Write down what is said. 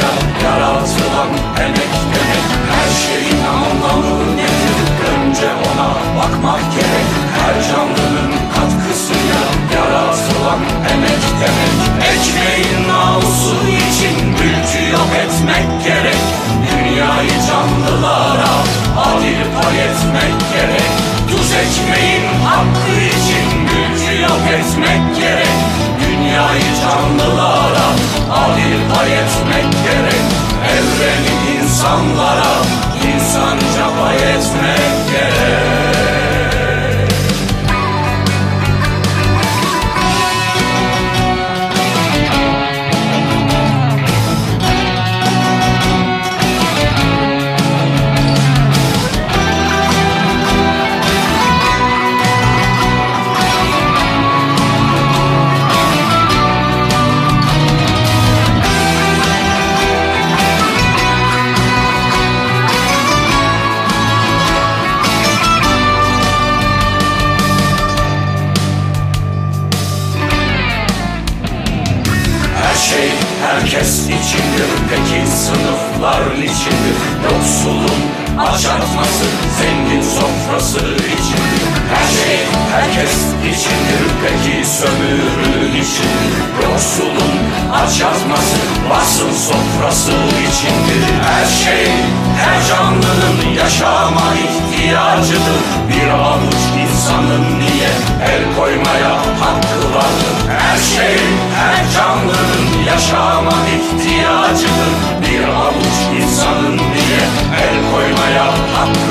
sofrasıyla yaratılan emek demek. Her şeyin anlamı nedir? Önce ona bakmak gerek. Her canlının katkısıyla yaratılan emek demek. Ekmeğin namusu için mülkü yok etmek gerek. Dünyayı canlılara adil pay etmek gerek. Tuz ekmeğin hakkı için mülkü yok etmek gerek. Dünyayı canlılara adil pay etmek gerek. Evreni insanlara insanca pay etmek gerek. Herkes içindir, peki sınıflar niçindir? Yoksulun aç artması, zengin sofrası içindir. Her şey herkes içindir, peki sömürü niçindir? Yoksulun aç artması, varsın sofrası içindir. Her şey, her canlının yaşama ihtiyacıdır. Bir avuç insanın niye el koymaya hakkı vardır? Her şey, her canlının yaşama ihtiyacıdır. Bir avuç insanın niye el koymaya hakkı